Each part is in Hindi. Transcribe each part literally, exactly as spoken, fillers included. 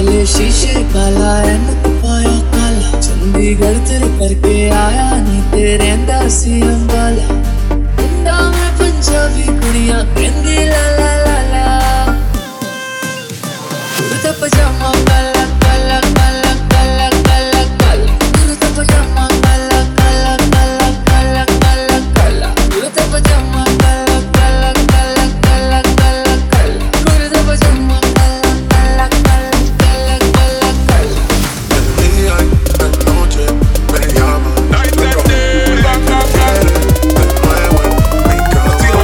काले शीशे काला ऐनक पाया काला, चंडीगढ़ तेरे करके आया नी तेरे सी अंबाला। पिंडा में पंजाबी कुड़ियां कहंदी ला ला ला ला, कुर्ता पजामा काला काला काला काला काला काला, कुर्ता पजामा काला काला काला काला काला काला, कुर्ता पजामा काला काला काला काला काला काला, कुर्ता पजामा काला काला काला काला काला काला। El día y la noche me llama, pero me quiere de nuevo en mi cama.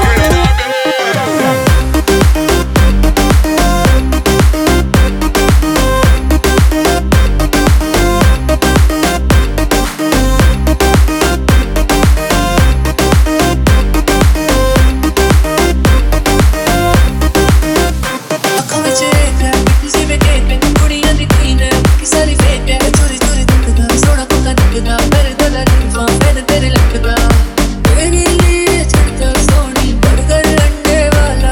आँखों में चेक है, किसी में केक है, कुड़ियां दिखी ने, कि सारी फेक है, चोरी चोरी दिखदा, सोना पक्का दिखदा, मेरे दला दिखवा, मेरे तेरे लगदा, तेरे लिए चढ़ता सोनी बर्गर अंडे वाला,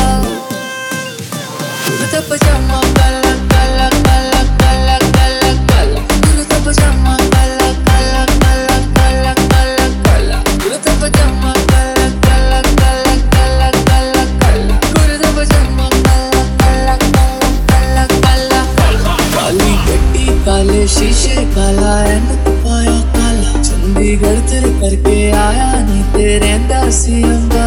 कुर्ता पजामा काला काला काला काला काला काला, कुर्ता पजामा काला काला काला काला काला काला, कुर्ता पजामा काला काला काला काला काला काला, कुर्ता पजामा काला काला काला काला काला। काली गड्डी काले शीशे काला ऐनक पाया काला, चंडीगढ़ तेरे करके आया नी तेरे सी अंबाला।